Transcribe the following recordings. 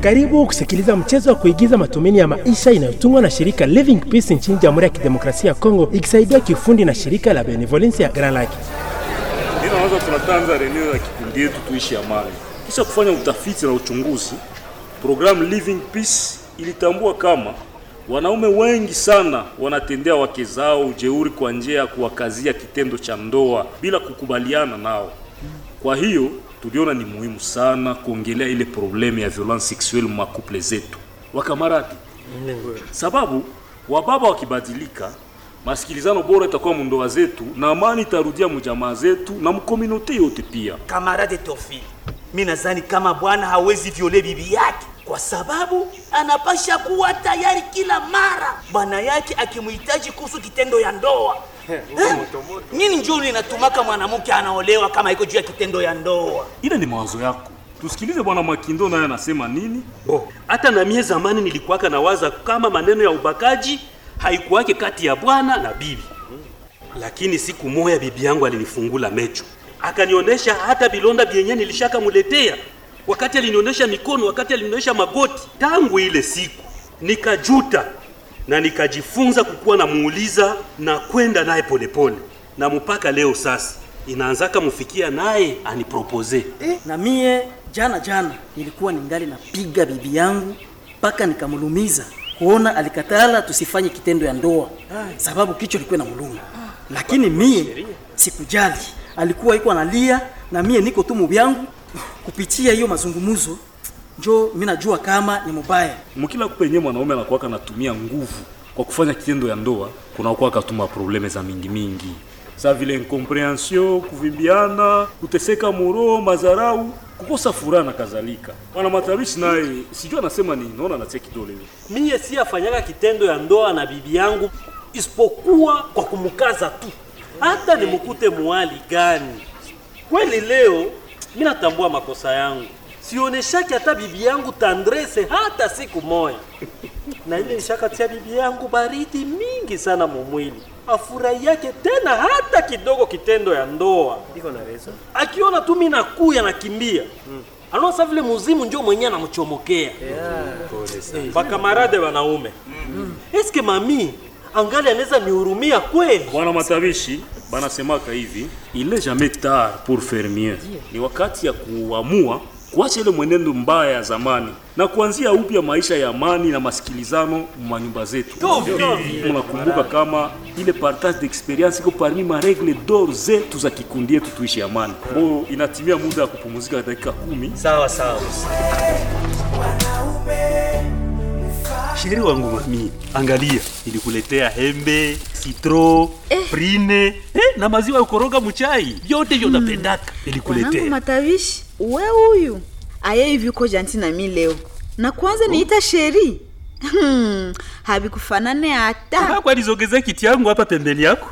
Karibu kusikiliza mchezo wa kuigiza matumaini ya maisha inayotungwa na shirika Living Peace nchini Jamhuri ya Kidemokrasia ya Kongo ikisaidiwa kiufundi na shirika la Benevolence ya Grand Lake. Ninaanza tunatanza reneo ya kikundi yetu tuishi amani. Kisha kufanya utafiti na uchunguzi, program Living Peace ilitambua kama wanaume wengi sana wanatendea wake zao ujeuri kwa njia ya kuwakazia kitendo cha ndoa bila kukubaliana nao. Kwa hiyo tuliona ni muhimu sana kuongelea ile problemu ya violence sexuelle mu couple zetu. Wakamaradi. Sababu wababa wakibadilika, masikilizano bora itakuwa mu ndoa zetu na amani itarudia mu jamaa zetu na mu community yote pia. Kamarade Tofili, mimi nadhani kama bwana hawezi viole bibi yake kwa sababu anapasha kuwa tayari kila mara bwana yake akimhitaji kuhusu kitendo ya ndoa. Nini njoo inatumaka mwanamke anaolewa kama iko juu ya kitendo ya ndoa? Ile ni mawazo yako. Tusikilize bwana Makindo naye anasema nini? Hata na mie zamani nilikuwaka nawaza kama maneno ya ubakaji haikuwake kati ya bwana na bibi. Lakini siku moja bibi yangu alinifungula mecho. Akanionyesha hata bilonda vyenye nilishaka muletea. Wakati alinionyesha mikono, wakati alinionyesha magoti. Tangu ile siku nikajuta na nikajifunza kukuwa na muuliza na kwenda naye polepole. Na mpaka leo sasa inaanzaka mufikia naye anipropose. Na mie jana nilikuwa ningali napiga bibi yangu mpaka nikamulumiza kuona alikatala tusifanye kitendo ya ndoa sababu kichwa kilikuwa na muluma. Lakini mie sikujali, alikuwa iko analia na mie niko tu mubyangu. Kupitia hiyo mazungumuzo njoo mimi najua kama ni mubaya. Mkila kupenye mwanaume anakuwa anatumia nguvu kwa kufanya kitendo ya ndoa, kunakuwa katuma probleme za mingi. Sa vile incomprehension, kuvimbiana, kuteseka moro, mazarau, kukosa furaha na kadhalika. Wana Matabishi naye sijui anasema nini, naona anacheki kidole. Mimi si afanyaka kitendo ya ndoa na bibi yangu isipokuwa kwa kumkaza tu. Hata nimkute muali gani. Kweli leo mimi natambua makosa yangu. Sioneshaki hata bibi yangu tandrese hata siku moja. Na ile nishakatia bibi yangu baridi mingi sana mwili. Afurahi yake tena hata kidogo kitendo ya ndoa. Niko na reason. Akiona tu mimi nakuya nakimbia. Anaona vile muzimu njoo mwenyewe anamchomokea. Baka marade wanaume. Eske mami angali anaweza nihurumia kweli? Bwana Matabishi bana semaka hivi, il est jamais tard pour faire mieux. Ni wakati ya kuamua kuacha ile mwenendo mbaya ya zamani na kuanzia upya maisha ya amani na masikilizano mwa nyumba zetu. Mnakumbuka kama ile partage d'experience iko parmi ma règle d'or zetu za kikundi yetu tuishi amani. Bo inatimia muda ya kupumzika dakika 10. Sawa. Sheri wangu mami, angalia, nilikuletea hembe, citro, prine, na maziwa ya kukoroga mchai. Yote hiyo napendaka. Nilikuletea. Wanangu Matabishi, wewe huyu aye hivi uko janti na mimi leo. Na kwanza niita Sheri. Habikufanane hata. Kwa nizogeza kiti yangu hapa pembeni yako.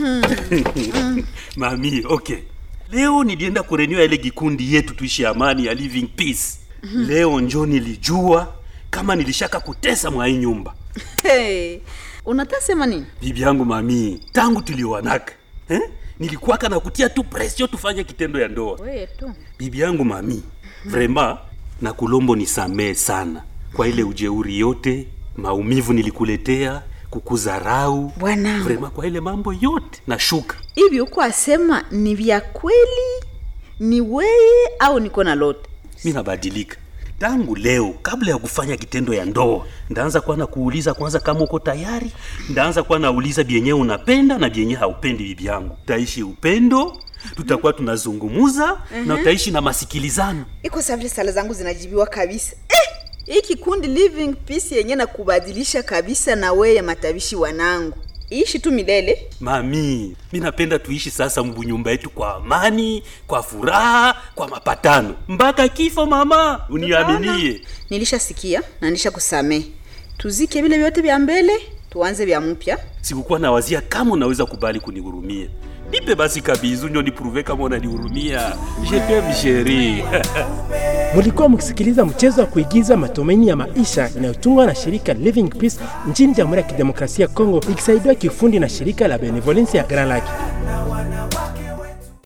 Mami, okay. Leo nilienda kurenewa ile kikundi yetu tuishi amani ya Living Peace. Leo njoo nilijua kama nilishaka kutesa mwa hii nyumba. Unatasema nini? Bibi yangu mami, tangu tulioanaka, nilikuwa kana kutia tu pression tufanye kitendo ya ndoa. Wewe tu. Bibi yangu mami, vraiment na kulombo nisamee sana kwa ile ujeuri yote, maumivu nilikuletea, kukudharau. Bwana, vraiment kwa ile mambo yote na shuka. Hivi uko asema ni vya kweli? Ni wewe au niko na lote? Mimi nabadilika. Tangu leo kabla ya kufanya kitendo ya ndoa, ndaanza kwa na kuuliza kwanza kama uko tayari. Ndaanza kwa nauliza bienye unapenda na bienye haupendi bibi yangu. Taishi upendo, tutakuwa tunazungumuza na utaishi na masikilizano. Iko sababu sala zangu zinajibiwa kabisa. Hii kikundi Living Peace yenye na kubadilisha kabisa na wewe Matabishi wanangu. Ishi tu milele. Mami, mimi napenda tuishi sasa mbunyumba yetu kwa amani, kwa furaha, kwa mapatano. Mpaka kifo mama, uniaminie. Nilishasikia na nilishakusamea. Tuzike vile vyote vya mbele, tuanze vya mpya. Sikukuwa nawazia kama unaweza kubali kunihurumia. Nipe basi kabizu nyo niprove kama unanihurumia. Je t'aime chérie. Mulikuwa mkisikiliza mchezo wa kuigiza matumaini ya maisha inayotungwa na shirika Living Peace nchini Jamhuri ya Kidemokrasia ya Kongo ikisaidiwa kiufundi na shirika la Benevolence ya Grand Lake.